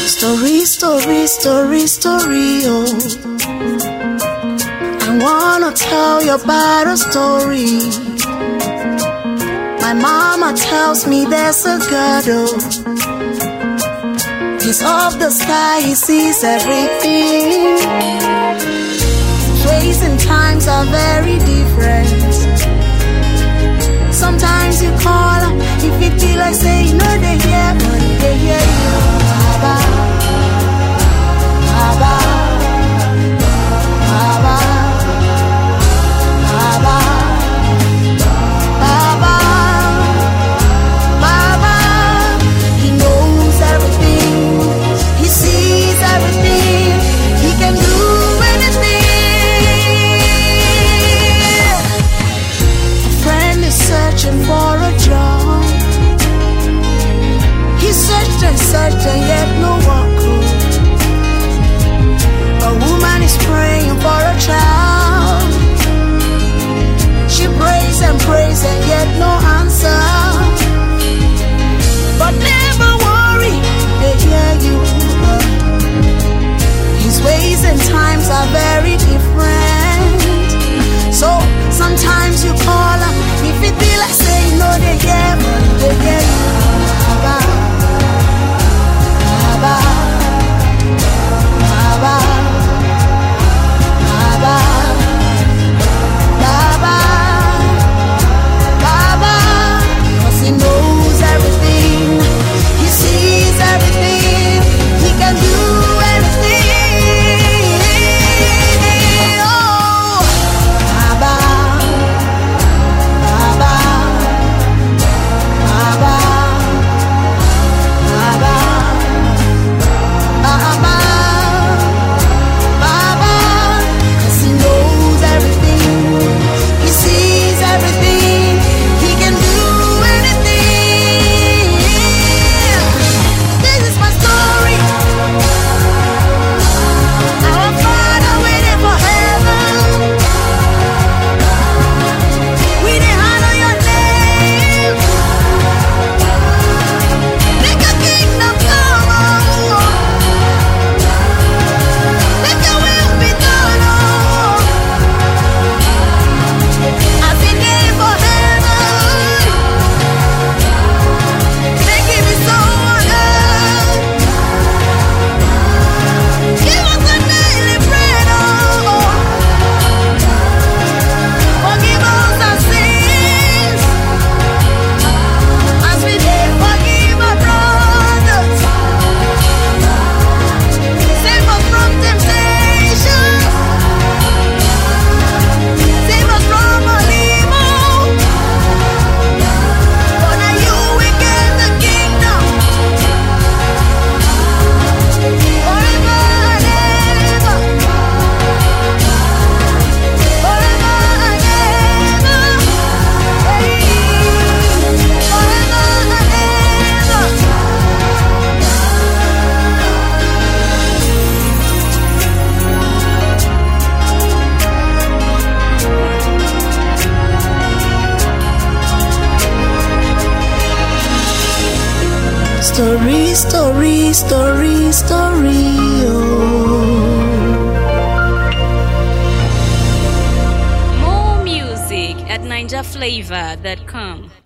Story, story, story, story, oh. I wanna tell you about a story. My mama tells me there's a God, oh. He's off the sky, he sees everything. Ways and times are very different. Sometimes you call him, if it feel like saying no, they hear, but they hear you. Abba, Abba, Abba, Abba, Abba, Abba. He knows everything, he sees everything, he can do anything. A friend is searching for a job. He searched and searched and yet no one could. A woman is praying for a child. She prays and prays and yet no answer. But never worry, they hear you. His ways and times are very different. So sometimes you call him, if it be like saying no, they hear, but they hear you. Abba, Abba, Abba, Abba, Abba, Abba. 'Cause he knows everything, he sees everything, he can do anything. Oh, Abba, Abba, Abba, Abba, Abba, Abba. 'Cause he knows everything, he sees everything, he can do anything. This is my story. Our Father waiting for heaven. We dey honor your name. Make your kingdom come, oh. Let your will be done, oh. As it is for heaven, make it be so on earth. Give us a daily bread, oh. Forgive us our sins, as we did forgive our brothers. Save us from temptation, save us from all evil. For now you will get the kingdom, forever and ever, forever and ever, hey, forever and ever. Story, story, story, story, oh. More music at NinjaFlavor.com.